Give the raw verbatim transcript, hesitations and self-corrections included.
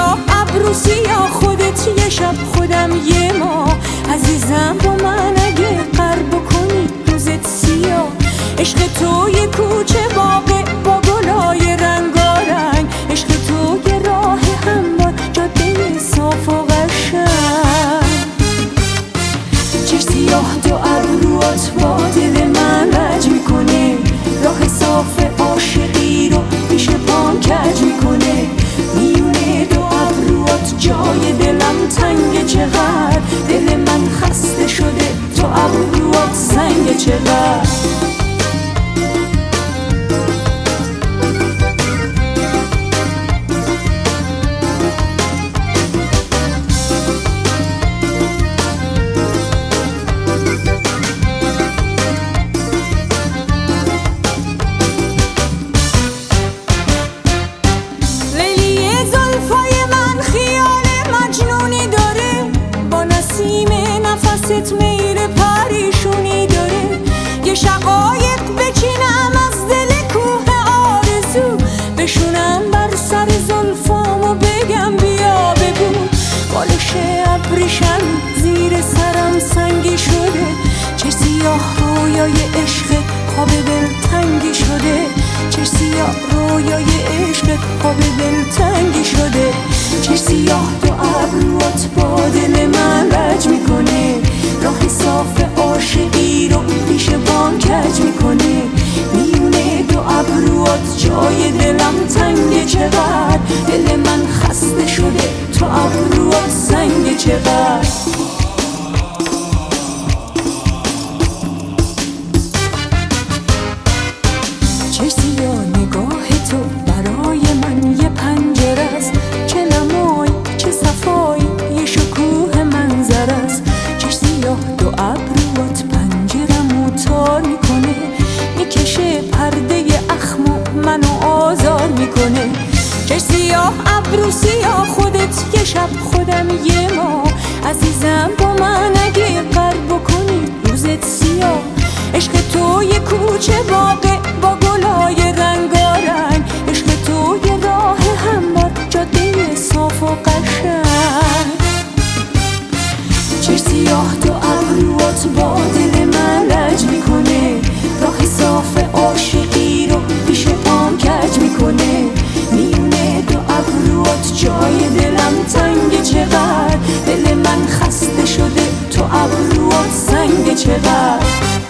سیاه ابرو سیاه خودت یه شب خودم یه ماه عزیزم با من اگه قرب کنی روزت سیاه عشق تو یه کوچه باغه با گلای رنگارنگ عشق تو یه راه هموار جاده صاف و قشنگ چشم سیاه دو ابروات با دل من رج میکنه راه صاف عاشقی رو پیش پام کج میکنه میونه دو ابروات جای دلم تنگ چقدر دل من خسته شده تو ابروات سنگ چقدر نفست میره پریشونی داره یه شقایق بچینم از دل کوه آرزو بشونم بر سر زلفامو بگم بیا بگو بالش ابریشم زیر سرم سنگی شده چه سیاه رویای عشق خواب دل تنگی شده چه سیاه رویای عشق خواب دل تنگی شده چه سیاه دو ابروات با دل من رج میکنه راه صاف عاشقی رو پیش بام کج میکنه میونه دو ابروات جای دلم تنگ چقدر دل من خسته شده تو ابروات سنگ چقدر چه سیاه نگاه تو برای من یه پنجره است چه نمایی چه صفایی یه شکوه منظر است چه سیاه دو ابروات پنجرمو تار میکنه میکشه پرده اخمو منو آزار میکنه چه سیاه ابرو سیاه خودت یه شب خودم یه ماه عزیزم با من اگه قرب کنی روزت سیاه عشق تو یه کوچه باغه با گلای رنگارنگ عشق تو یه راه هموار جاده صاف و قشنگ چه سیاه دو ابروات با دل من رج میکنه راه صاف عاشقی رو پیش پام کج میکنه میونه دو ابروات جای دلم تنگ چقدر دل من خسته شده تو ابروات سنگ چقدر